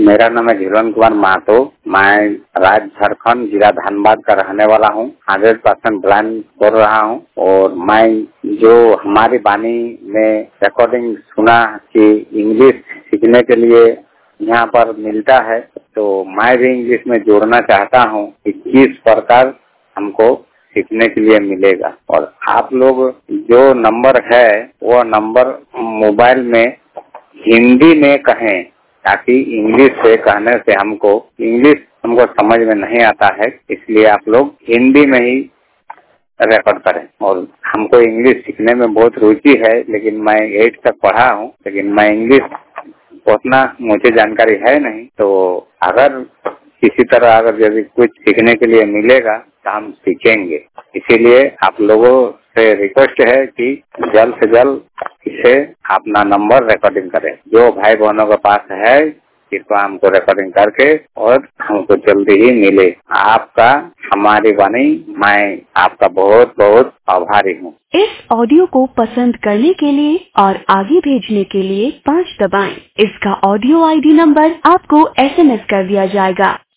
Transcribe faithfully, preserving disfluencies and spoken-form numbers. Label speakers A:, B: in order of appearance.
A: मेरा नाम है झिलन कुमार महतो। मैं राज्य झारखंड जिला धनबाद का रहने वाला हूँ। हंड्रेड परसेंट ब्लाइंड बोल रहा हूँ और मैं जो हमारी वाणी में रिकॉर्डिंग सुना कि इंग्लिश सीखने के लिए यहाँ पर मिलता है, तो मैं भी इंग्लिश में जोड़ना चाहता हूँ कि किस प्रकार हमको सीखने के लिए मिलेगा। और आप लोग जो नंबर है वो नंबर मोबाइल में हिंदी में कहें, ताकि इंग्लिश से कहने से हमको इंग्लिश हमको समझ में नहीं आता है, इसलिए आप लोग हिंदी में ही रिकॉर्ड करें। और हमको इंग्लिश सीखने में बहुत रुचि है, लेकिन मैं एट तक पढ़ा हूँ, लेकिन मैं इंग्लिश उतना मुझे जानकारी है नहीं। तो अगर किसी तरह अगर यदि कुछ सीखने के लिए मिलेगा तो हम सीखेंगे। इसीलिए आप लोगों से रिक्वेस्ट है कि जल्द से जल्द इसे अपना नंबर रिकॉर्डिंग करें। जो भाई बहनों के पास है कृपया हमको रिकॉर्डिंग करके और हमको जल्दी ही मिले। आपका हमारी वाणी, मैं आपका बहुत बहुत आभारी हूँ।
B: इस ऑडियो को पसंद करने के लिए और आगे भेजने के लिए पाँच दबाएं। इसका ऑडियो आईडी नंबर आपको एसएमएस कर दिया जाएगा।